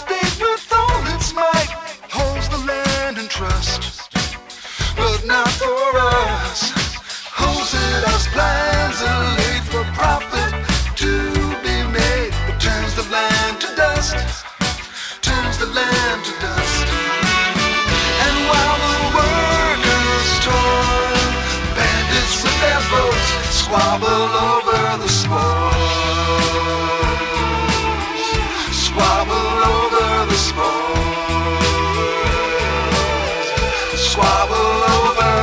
state with all its might holds the land in trust, but not for us. Holds it as plans are laid for profit to be made, but turns the land to dust, turns the land to dust. And while the workers toil, bandits with their votes squabble over the spoils, squabble over the spoils, squabble over.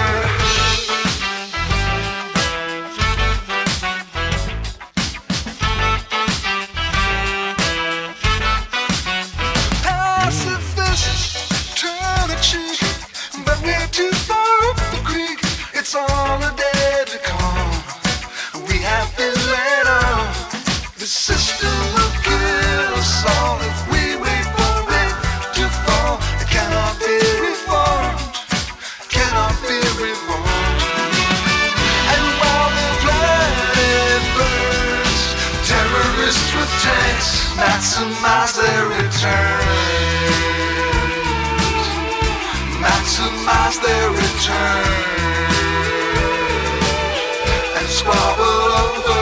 It's all a day to come. We have been led on. The system will kill us all if we wait for it to fall. It cannot be reformed, cannot be reformed. And while the planet burns, terrorists with tanks maximize their returns, maximize their returns. Squabble over